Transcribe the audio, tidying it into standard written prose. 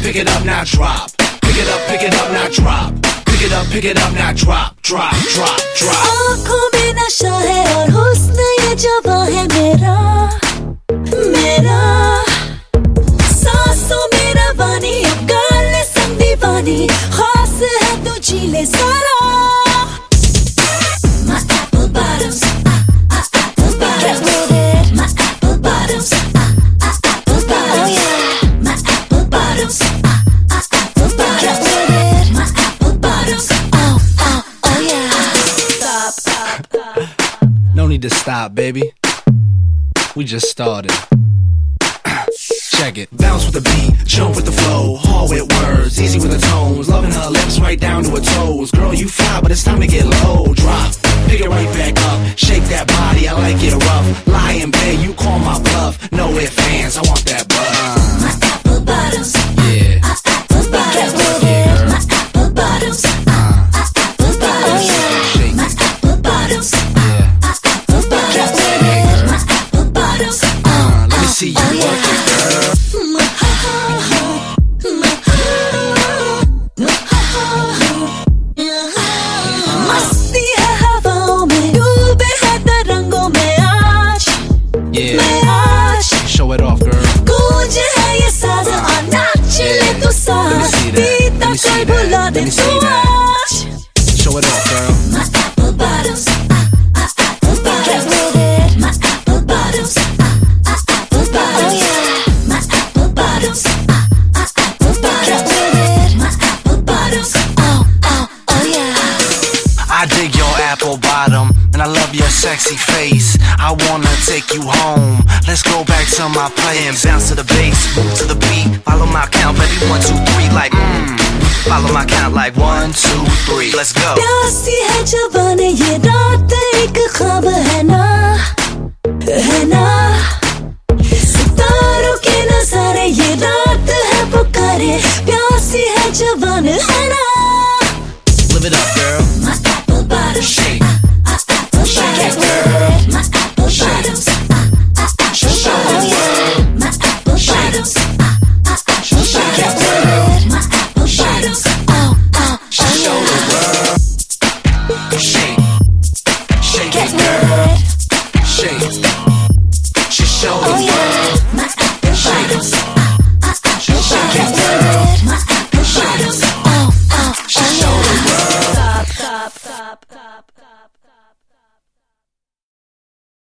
pick it up, now drop. Pick it up, now drop. Pick it up, now drop, drop, drop, drop. आँखों में नशा है और हुस्न ये जवां है मेरा, मेरा सांसों में रवानी, अब गाले संग दीवानी, खास है तू झीले सारा. My apple bottoms, apple bottoms, my apple bottoms, apple bottoms, oh yeah, my apple bottoms, apple bottoms, my apple bottoms, oh yeah. Stop. No need to stop, baby. We just started. Check it. Bounce with the beat, jump with the flow, hard with words, easy with the tones, loving her lips right down to her toes. Girl, you fly, but it's time to get low. Drop, pick it right back up, shake that body, I like it rough. Lie in bed, you call my bluff. No ifs, ands, I want that butt. My apple bottoms, Yeah. apple bottoms, Yeah, my apple bottoms, apple bottoms, Shake my it. apple bottoms, Yeah. apple bottoms, my apple bottoms, Let me see you work it, girl. मस्ती है हवाओं में, डूबे हैं तरंगों में आज, Yeah. मैं आज Show it off, girl. गूंज है ये साज़ और नाच ले तू साथ, Let me see that. बीता Let me see कल that. भुला दे Let me तू see that. आज. Show it off, girl. My apple bottoms, apple bottoms, my apple bottoms, apple bottoms, my apple bottoms, apple bottoms, my apple bottoms, oh yeah. I dig your apple bottom, and I love your sexy face. I wanna take you home. Let's go back to my place and bounce to the bass, move to the beat. Follow my count, baby, 1, 2, 3, like Follow my count like 1, 2, 3. Let's go. प्यासी है जवानी ये रात एक ख्वाब है ना, है ना. सितारों के नजारे ये रात है पुकारे, प्यासी है जवान है ना. Live it up, girl. My apple bottoms, Shake. apple Shake it, bottoms, girl. my apple bottoms, Show the world. my apple bottoms, Shake it, girl. my apple bottoms, Show the world. Shake. Shake it, girl. Shake. Just show the world. my apple bottoms, Shake it, girl. my apple bottoms, Just show the world. stop, stop, stop, stop, stop.